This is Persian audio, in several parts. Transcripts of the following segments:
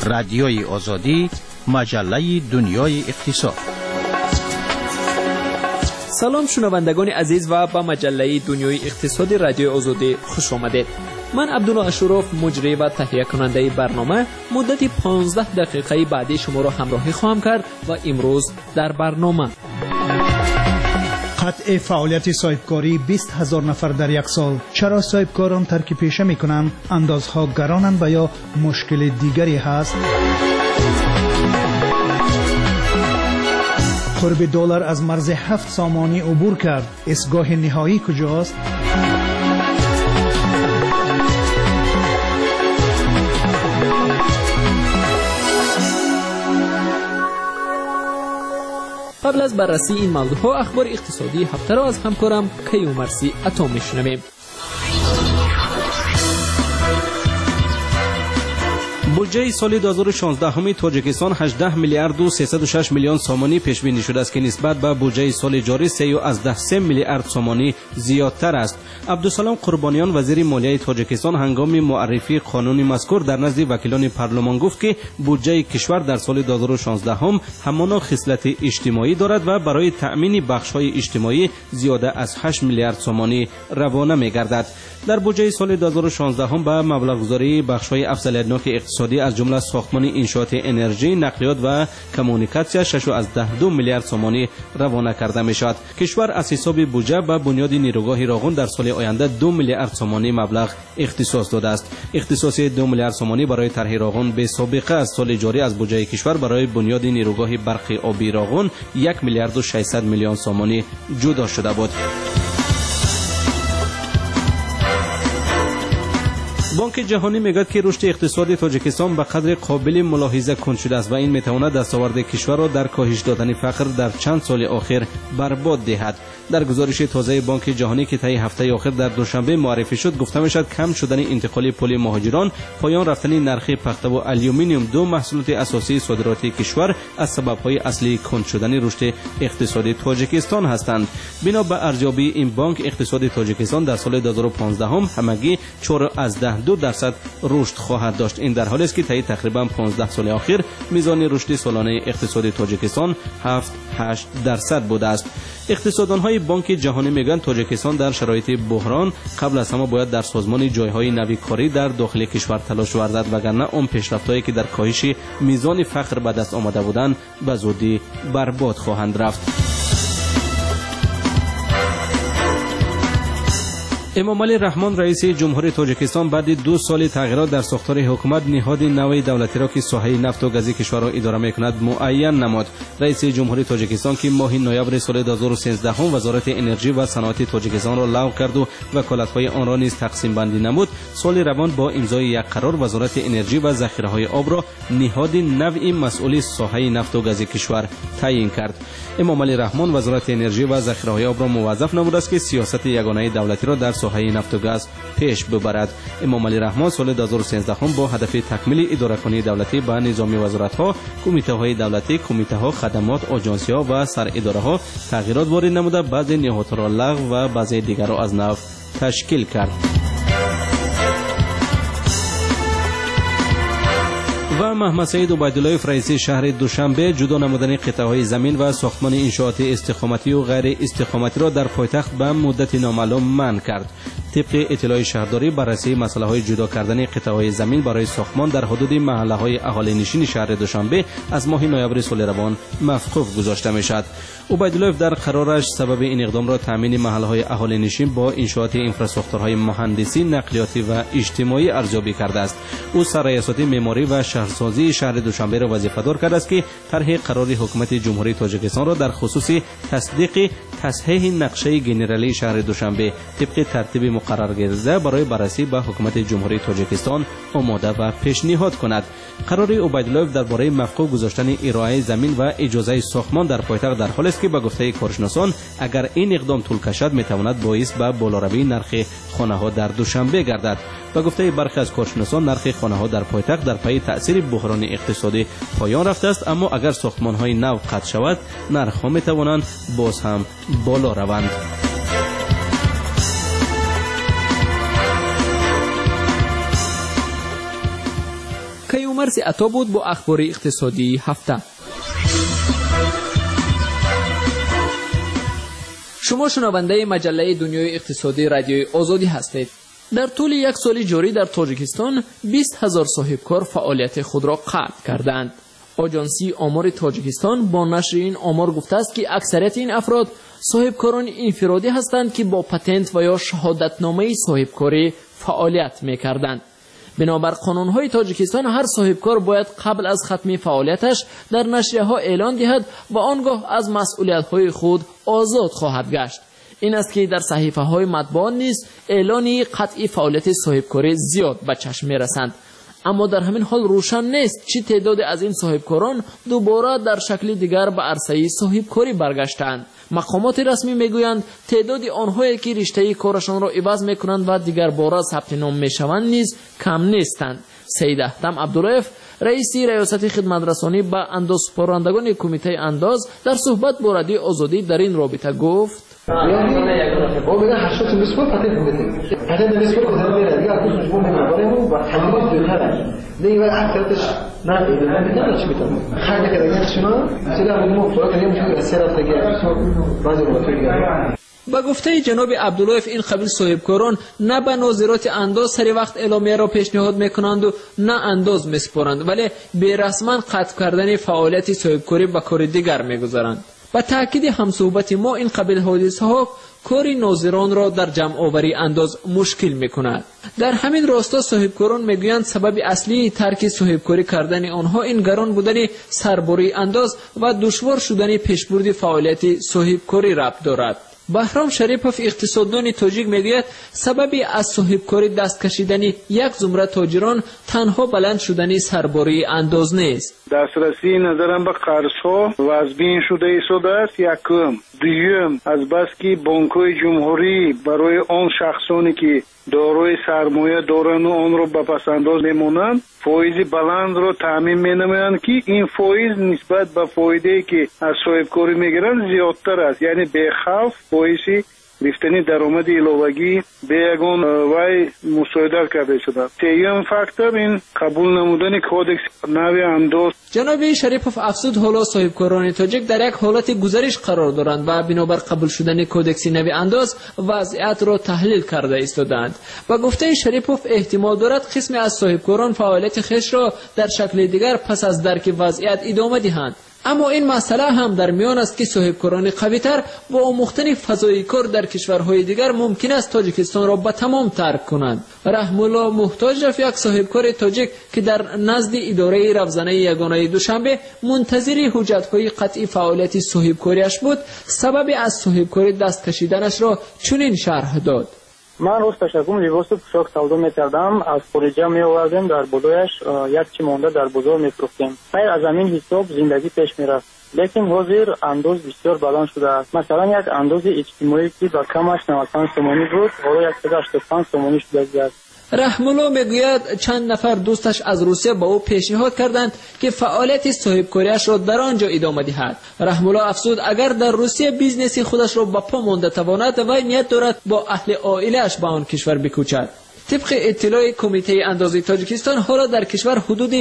رادیوی آزادی، مجله دنیای اقتصاد. سلام شنوندگان عزیز و به مجله دنیای اقتصادی رادیو آزادی خوش آمدید. من عبدالله اشرف، مجری و تهیه کننده برنامه، مدت 15 دقیقه بعدی شما را همراهی خواهم کرد و امروز در برنامه قطع فعالیت صاحبکاری 20,000 نفر در یک سال. چرا صاحبکاران ترک پیشه میکنند؟ اندازها گرانند و یا مشکل دیگری هست؟ قرب دلار از مرز 7 سامانی عبور کرد. ایستگاه نهایی کجاست؟ قبل از بررسی این موضوعها اخبار اقتصادی هفته را از همکارم کیومرثی عطا میشنویم. بودجه سال 2016 همی تاجیکستان 18 میلیارد و 306 میلیون سامانی پیش بینی شده است که نسبت به بودجه سال جاری 3 میلیارد سامانی زیادتر است. عبدالسلام قربانیان وزیر مالیه تاجیکستان هنگام معرفی قانون مذکور در نزد وکیلان پارلمان گفت که بودجه کشور در سال 2016 هم همان خصلت اجتماعی دارد و برای تأمین بخش‌های اجتماعی زیاده از 8 میلیارد سامانی روانه می‌گردد. در بودجه سال 2016 هم به مبلغ‌گذاری بخش‌های افضلیت‌ناک اقتصادی از جمله ساختمان انشاءات انرژی، نقلیات و کمونیکاسیون 6.2 میلیارد سامانی روانه کرده می‌شود. کشور از حساب بودجه به بنیاد نیروگاه راغون در سال آینده 2 میلیارد سامانی مبلغ اختصاص داده است. اختصاص 2 میلیارد سامانی برای طرح راغون به سابقه از سال جاری از بودجه کشور برای بنیاد نیروگاه برق آبی راغون 1 میلیارد و 600 میلیون سامانی جدا شده بود. بانک جهانی میگوید که رشد اقتصادی تاجیکستان به قدر قابل ملاحظه کند شده است و این میتواند دستاورد کشور را در کاهش دادن فقر در چند سال اخیر برباد دهد. در گزارش تازه بانک جهانی که طی هفته اخیر در دوشنبه معرفی شد گفته میشد کم شدن انتقال پول مهاجران، پایان رفتن نرخ پخته و آلومینیوم، دو محصولات اساسی صادراتی کشور از سبب‌های اصلی کند شدن رشد اقتصادی تاجیکستان هستند. بنا به ارزیابی این بانک اقتصاد تاجیکستان در سال 2015 هم همگی 4.2% رشد خواهد داشت. این در حالی است که طی تقریبا 15 سال اخیر میزان رشد سالانه اقتصاد تاجیکستان 7-8% بوده است. اقتصاددان‌های بانک جهانی میگویند تاجیکستان در شرایط بحران قبل از همه باید در سازمان جایهای نوی کاری در داخل کشور تلاش ورزد وگرنه اون پیشرفت‌هایی که در کاهش میزان فقر به دست آمده بودند به زودی برباد خواهند رفت. امامعلی رحمان رئیس جمهوری تاجیکستان بعد 2 سال تغییرات در ساختار حکومت نهاد نوی دولتی را که ساحه نفت و گاز کشور را اداره می‌کند معین نمود. رئیس جمهوری تاجیکستان که ماه نوامبر سال 2013 هم وزارت انرژی و صنعت تاجیکستان را لغو کرد و وکالت‌های آن را نیز تقسیم بندی نمود، سال روان با امضای یک قرار وزارت انرژی و ذخیره‌های آب را نهاد نوی مسئول ساحه نفت و گاز کشور تعیین کرد. امامعلی رحمان وزارت انرژی و ذخیره‌های آب را موظف نموده است که سیاست یگانه دولتی را در ساحه نفت و گاز پیش ببرد. امامعلی رحمان سال 2013 هم با هدف تکمیل اداره‌کنی دولتی به نظام وزارت‌ها، کمیته‌های دولتی، کمیته‌ها، خدمات، آژانس‌ها و سراداره‌ها تغییرات وارد نموده، بعضی نهادها را لغو و بعضی دیگر را از نو تشکیل کرد. و محمد سعید عبیدالله رئیس شهر دوشنبه جدا نمودن قطعه‌های زمین و ساختمان انشاءات استقامتی و غیر استقامتی را در پایتخت به مدت نامعلوم منع کرد. طبق اطلاع شهرداری بررسی مسئله‌های جدا کردن قطعه‌های زمین برای ساختمان در حدود محله‌های اهالی‌نشین شهر دوشنبه از ماه نوامبر سال روان موقوف گذاشته می‌شد. عبیدالله در قرارش سبب این اقدام را تامین محله‌های اهالی‌نشین با انشاءات انفراستراکچورهای مهندسی، نقلیاتی و اجتماعی ارزیابی کرده است. او سرریاست معماری و شهرسازی شهر دوشنبه را وظیفه‌دار کرده است که طرح قرار حکومت جمهوری تاجیکستان را در خصوص تصدیق تصحیح نقشه گنرالی شهر دوشنبه طبق ترتیب مقرر گردیده برای بررسی به حکومت جمهوری تاجیکستان آماده و پیشنهاد کند. قرار عبیدالله درباره موقوف گذاشتن ارائه زمین و اجازه ساختمان در پایتخت در حالی است که به گفته کارشناسان اگر این اقدام طول کشد میتواند باعث به بالاروی نرخ خانه‌ها در دوشنبه گردد. به گفته برخی از کارشناسان نرخ خانه‌ها در پایتخت در پی تأثیر بحران اقتصادی پایان رفته است، اما اگر ساختمان‌های نو قطع شود نرخ‌ها میتوانند باز هم بالا روند. کیومرث عطا بود با اخبار اقتصادی هفته. شما شنونده مجله دنیای اقتصادی رادیوی آزادی هستید. در طول یک سال جاری در تاجیکستان 20,000 صاحبکار فعالیت خود را قطع کردند. آژانسی آمار تاجیکستان با نشر این آمار گفته است که اکثریت این افراد صاحبکاران انفرادی هستند که با پتنت و یا شهادتنامه صاحبکاری فعالیت می‌کردند. بنابر قانون‌های تاجیکستان هر صاحبکار باید قبل از ختم فعالیتش در نشریه‌ها اعلان دهد و آنگاه از مسئولیت‌های خود آزاد خواهد گشت. این است که در صحیفه‌های مطبوعات نیز اعلانی قطعی فعالیت صاحبکاری زیاد به چشم می‌رسند. اما در همین حال روشن نیست چه تعداد از این صاحبکاران دوباره در شکل دیگر به عرصه صاحبکاری برگشتند. مقامات رسمی میگویند تعداد آنهایی که رشته کارشان را عوض میکنند و دیگر بار ثبت نام میشوند نیز کم نیستند. سید احتم عبداللهیف رئیس ریاست خدمترسانی به اندازپارندگان کمیته انداز در صحبت با رادیو آزادی در این رابطه گفت: با گفته جناب عبداللهیف این قبیل صاحبکاران نه به ناظرات انداز سری وقت اعلامیه را پیشنهاد میکنند و نه انداز میسپارند، ولی به رسما قطع کردن فعالیت صاحبکاری به کار دیگر میگذارند. با تاکید همصحبت ما این قبیل حادثه ها کاری ناظران را در جمع آوری انداز مشکل میکند. در همین راستا صاحبکاران میگویند سبب اصلی ترک صاحبکاری کردن آنها این گران بودن سرباری انداز و دشوار شدن پیشبرد فعالیت صاحبکاری ربط دارد. بهرام شریپوف اقتصاددان تاجیک میگوید سببی از صاحبکاری دست کشیدن یک زمره تاجران تنها بلند شدن سرباری انداز نیست. دسترسی نظرم به قرضها وضعین شده ایستاده است. یکم دوم از بس که بانک‌های جمهوری برای آن شخصانی که دارای سرمایه دارند و آن را به پس‌انداز میمانند فایز بلند را تامین می‌نمایند که این فایز نسبت به فایده‌ای که از صاحبکاری میگیرند زیادتر است، یعنی به خوف باعث گرفتن درآمد علاوه‌ای به یگان وای مساعدت کرده شده. سوم فاکتور این قبول نمودن کودکس نوی انداز. جناب شریپوف افزود حالا صاحبکاران تاجیک در یک حالت گزارش قرار دارند و بنابر قبول شدن کودکس نوی انداز وضعیت را تحلیل کرده ایستادند. و گفته شریپوف احتمال دارد قسمی از صاحبکاران فعالیت خویش را در شکل دیگر پس از درک وضعیت ادامه دهند. اما این مسئله هم در میان است که صاحبکاران قوی‌تر با آموختن فضای کار در کشورهای دیگر ممکن است تاجیکستان را به تمام ترک کنند. رحم الله محتاج رفت یک صاحبکار تاجیک که در نزد اداره روزانه یگانه دوشنبه منتظر حجت‌های قطعی فعالیت صاحبکاریش بود، سبب از صاحبکاری دست کشیدنش را چنین شرح داد: من روز تشکم لباس و پوشاک سودا می‌کردم، از خارج می‌آوردیم، در بودایش یک چی مانده در بازار می‌فروختیم. غیر از همین حساب زندگی پیش می‌رفت. لیکن حاضر انداز بسیار بلند شده است. مثلا یک انداز اجتماعی که با کمش 95 تومانی بود حالا 185 تومانی شده است. رحم الله میگوید چند نفر دوستش از روسیه با او پیشنهاد کردند که فعالیت صاحبکاریش را در آنجا ادامه دهد. رحم الله افزود اگر در روسیه بیزنسی خودش را به پا مانده تواند و نیت دارد با اهل عائله‌اش به آن کشور بکوچد. طبق اطلاع کمیته اندازه تاجیکستان حالا در کشور حدود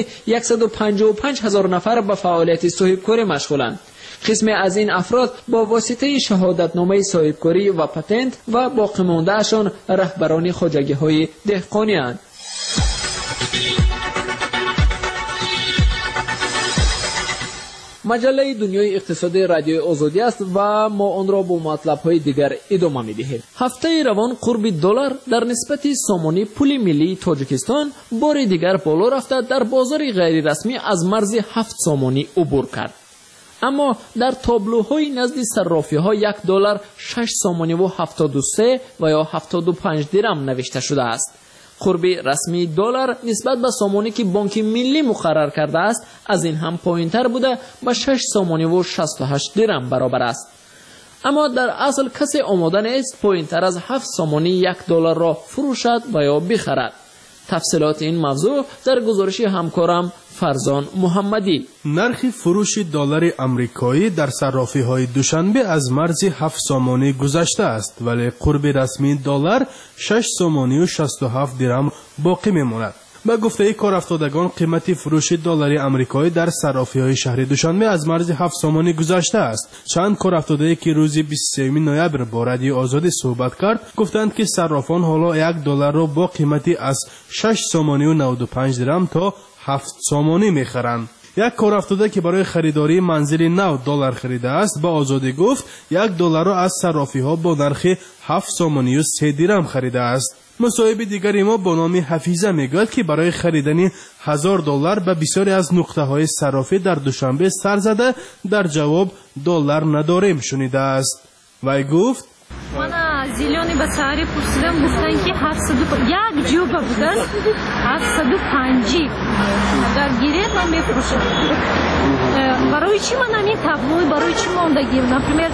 155,000 نفر به فعالیت صاحبکاری مشغولند. قسمی از این افراد با واسطه شهادتنامه صاحبکاری و پتنت و باقی مانده‌شان رهبران خواجگی‌های دهقانی اند. مجله دنیای اقتصادی رادیو آزادی است و ما آن را با مطلب‌های دیگر ادامه می‌دهیم. هفته روان قرب دلار در نسبت سامانی پول ملی تاجیکستان بار دیگر بالا رفته در بازار غیر رسمی از مرز 7 سامانی عبور کرد. اما در تابلوهای نزد صرافی‌ها $1 6 سامانی و 73 و یا 75 درم نوشته شده است. قرب رسمی دلار نسبت به سامانی که بانک ملی مقرر کرده است از این هم پایین‌تر بوده با 6 سامانی و 68 درم برابر است. اما در اصل کسی آماده نیست پایین‌تر از 7 سامانی $1 را فروشد و یا بخرد. تفصیلات این موضوع در گزارش همکارم فرزان محمدی. نرخ فروش دلار آمریکایی در صرافی‌های دوشنبه از مرز 7 سامانی گذشته است ولی قرب رسمی دلار 6 سامانی و 67 درم باقی میماند. با گفته کارافتادگان قیمت فروش دلار آمریکایی در صرافی‌های شهر دوشنبه از مرز 7 سامانی گذشته است. چند کارافتاده که روز 23 نوامبر با رادیو آزادی صحبت کرد گفتند که صرافان حالا $1 را با قیمتی از 6 سامانی و 95 درم تا 7 سامانی می‌خرند. یک کارافتاده که برای خریداری منزل نو $9 خریده است با آزادی گفت $1 را از صرافی‌ها با نرخ 7 سامانی و 3 درم خریده است. مصاحبه دیگری ما با نام حفیظه میگوید که برای خریدن $1000 به بسیاری از نقطه‌های صرافی در دوشنبه سر زده، در جواب دلار نداریم شنیده است. وی گفت من زیلونی به ساری پرسیدم گفتن که 701 جوبه بودن 750 اگر گیرید من میفروشم. برای چی من همین تابلوی برای چی موندگی например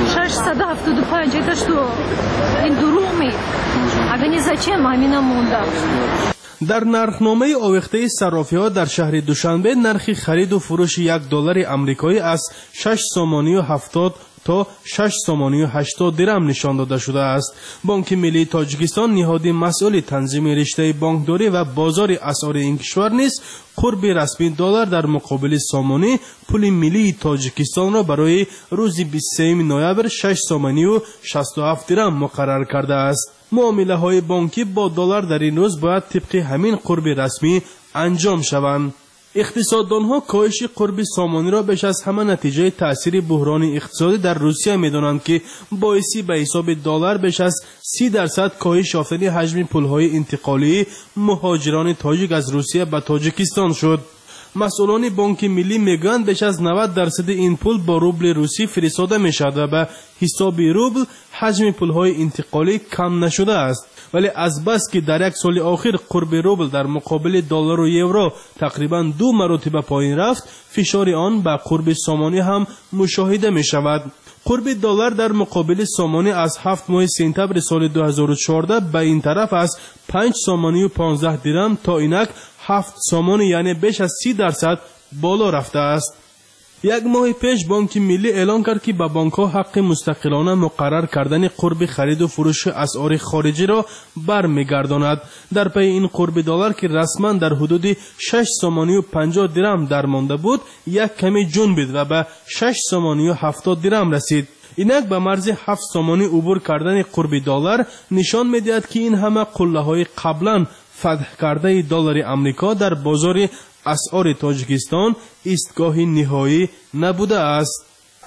675 это что این دروغ می اگر зачем همین مونده. در نرخنامه آویخته صرافی‌ها در شهر دوشنبه نرخ خرید و فروش $1 آمریکایی از 6 سامانی و 70 تا 6 سامانی و 80 درم نشان داده شده است. بانک ملی تاجیکستان نهاد مسئول تنظیم رشته بانکداری و بازار اسعار این کشور نیز قرب رسمی دلار در مقابل سامانی پول ملی تاجیکستان را برای روز 23 نوامبر 6 سامانی و 67 درم مقرر کرده است. معامله های بانکی با دلار در این روز باید طبق همین قرب رسمی انجام شوند. اقتصاددانها کاهش قرب سامانی را بیش از همه نتیجه تأثیر بحران اقتصادی در روسیه می‌دانند که باعثی به حساب دلار بیش از 30% کاهش یافتن حجم پول‌های انتقالی مهاجران تاجیک از روسیه به تاجیکستان شد. مسئولان بانک ملی میگویند بیش از 90% این پول با روبل روسی فرستاده میشود و به حساب روبل حجم پول‌های انتقالی کم نشده است. ولی از بس که در یک سال آخر قرب روبل در مقابل دلار و یورو تقریبا 2 مرتبه پایین رفت، فشار آن به قرب سامانی هم مشاهده می شود. قرب دلار در مقابل سامانی از 7 ماه سپتامبر سال 2014 به این طرف از 5 سامانی و 15 درم تا اینک 7 سامانی یعنی بیش از 30% بالا رفته است. یک ماه پیش بانک ملی اعلان کرد که به بانک‌ها حق مستقلانه مقرر کردن قرب خرید و فروش اسعار خارجی را برمیگرداند. در پی این قرب دلار که رسما در حدود 6 سامانی و 50 درم درمانده بود، یک کمی جنبید و به 6 سامانی و 70 درم رسید. اینک به مرز 7 سامانی عبور کردن قرب دلار نشان می‌دهد که این همه قله‌های قبلا فتح کرده دلار آمریکا در بازار اسعار تاجیکستان ایستگاه نهایی نبوده است.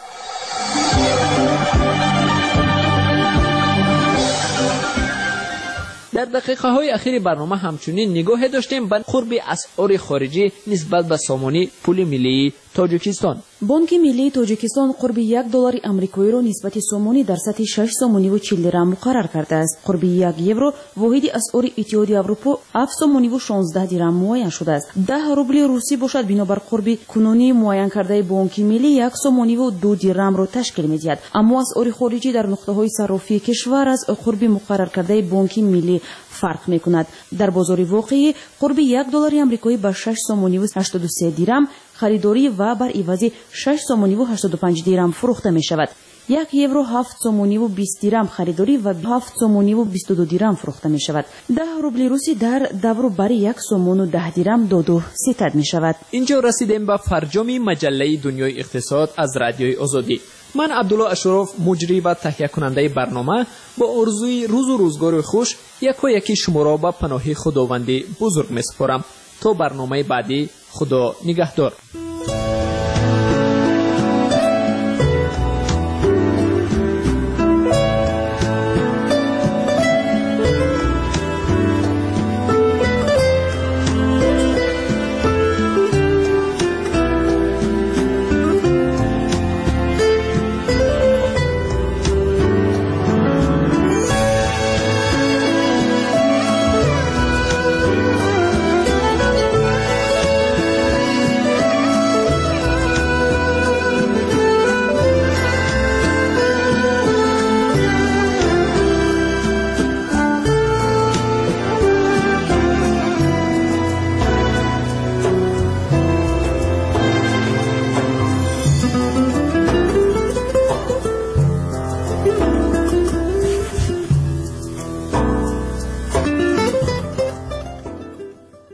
در دقیقه های اخیر برنامه همچنین نگاه داشتیم به قرب اسعار خارجی نسبت به سامانی پول ملی تاجیکستان. بانک ملی تاجیکستان قرب $1 آمریکایی را نسبت سامانی در سطح 6 سامانی و 40 درم مقرر کرده است. قرب 1 یورو واحد اسعار اتحادیه اروپا 7 سامانی و 16 درم معین شده است. 10 روبل روسی باشد بنابر قرب کنونی معین کرده بانک ملی 1 سامانی و 2 درم را تشکیل می‌دهد. اما اسعار خارجی در نقطه‌های صرافی کشور از قرب مقرر کرده بانک ملی فرق می‌کند. در بازار واقعی قرب $1 آمریکایی به 6 سامانی و 83 درم خریداری و بر عوض 6 سامانی و 85 درم فروخته می شود. 1 یورو 7 سامانی و 20 درم خریداری و 7 سامانی و 22 درم فروخته می شود. 10 روبل روسی در دبر بر 1 سامان و 10 درم دو ستد می شود. اینجا رسیدیم به فرجام مجله دنیای اقتصاد از رادیوی آزادی. من عبدالله اشرف مجری و تهیه کننده برنامه با آرزوی روز و روزگار خوش یکی شما را به پناه خداوند بزرگ می سپارم. تا برنامه بعدی خدا نگهدار.